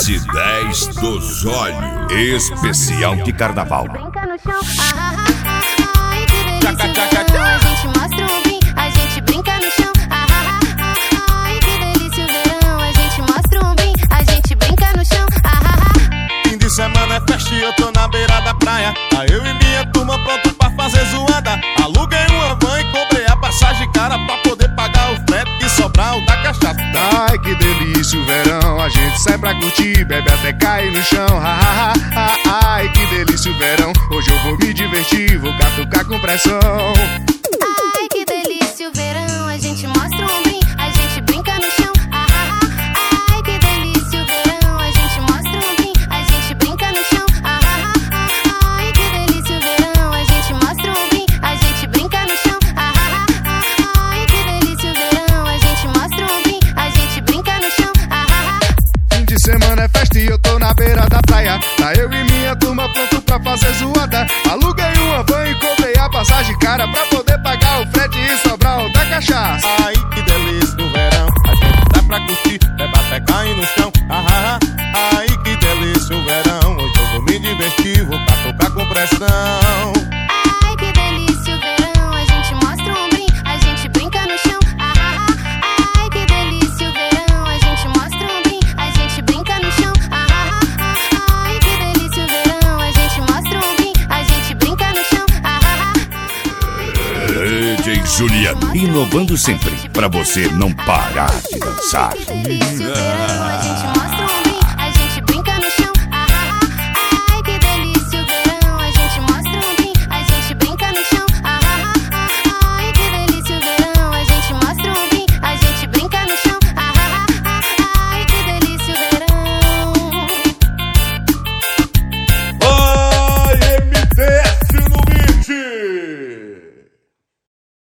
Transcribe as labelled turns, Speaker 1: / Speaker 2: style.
Speaker 1: S10 dos Olhos, especial de carnaval.
Speaker 2: Brinca no chão, ai que delícia o verão. A gente mostra o brim, a gente brinca no chão, ai que delícia o verão. A gente mostra o brim, a gente brinca no chão,
Speaker 3: Fim de semana é festa e eu tô na beira da praia. Aí eu e minha turma pronto pra fazer zoada. Aluguei uma van e comprei a passagem cara pra poder pagar o frete e sobrar o da cachaça.
Speaker 4: Ai que delícia o verão, a gente sai pra curtir, bebe até cair no chão. Ai que delícia o verão, hoje eu vou me divertir, vou catucar com pressão.
Speaker 2: ai que delícia o verão. A gente mostra o brim, a gente brinca no chão, ai que delícia o verão. A gente mostra o brim, a gente brinca no chão, ai que delícia o verão. A gente mostra o brim, a gente brinca no chão, ai que delícia o verão. A gente mostra o brim, a gente brinca no chão,
Speaker 4: Fim de semana é festa e eu tô na beira da praia. Tá eu e minha turma pronto pra fazer zoada. Aluguei uma van e comprei a passagem cara pra poder pagar o frete e sobrar o da cachaça.
Speaker 3: Ai que delícia o verão, a gente sai pra curtir, bebe até cair no chão. Ai que delícia o verão, hoje eu vou me divertir, vou catucar com pressão.
Speaker 2: ai que delícia o verão. A gente mostra o brim, a gente brinca no chão, ai que delícia o verão. A gente mostra o brim, a gente brinca no chão, ai que delícia o verão. A gente mostra o brim, a gente brinca no chão,
Speaker 1: DJ Juliano, inovando sempre, pra você não parar de dançar.
Speaker 2: ai que delícia o verão.